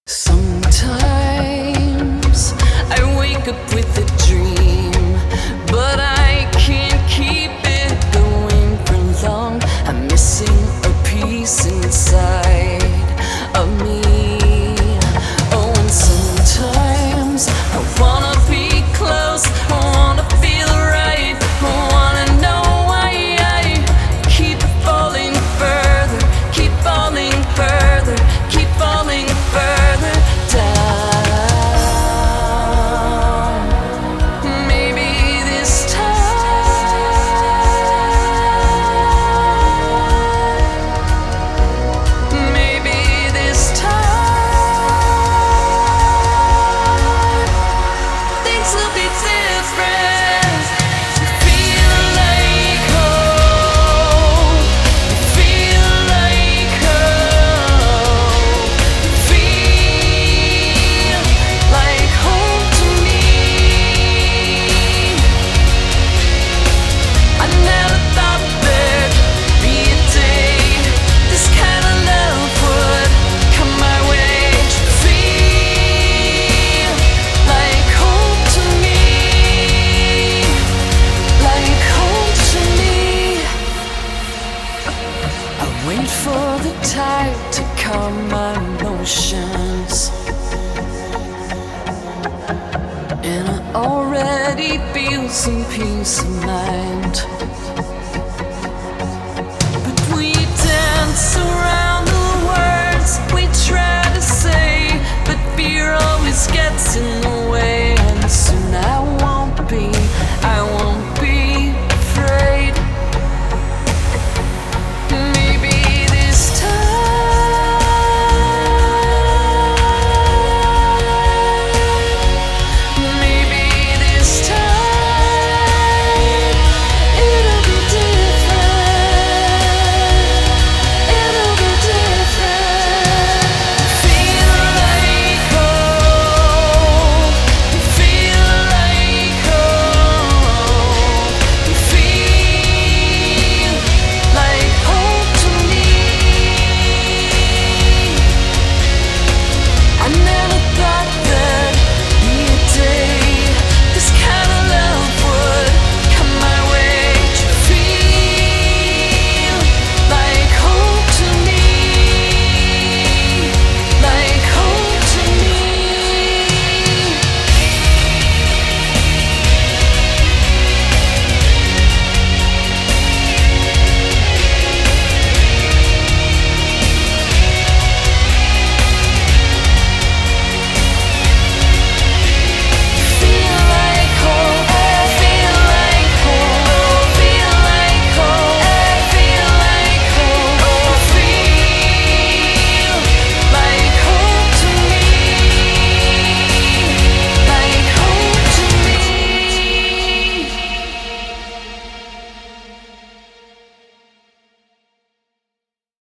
Sometimes I wake up with a dream, but I can't keep it going for long. I'm missing a piece inside of me. Oh, and sometimes I wanna be close, I wanna feel right, I wanna know why I keep falling further, keep falling further, keep falling further down. Maybe this time, maybe this time, things will be different. Feel like home, feel like home, feel like home to me. I never thought there'd be a day this kind of love would come my way. Feel like home to me, like home to me. I wait for the tide to calm my emotions, and I already feel some peace of mind.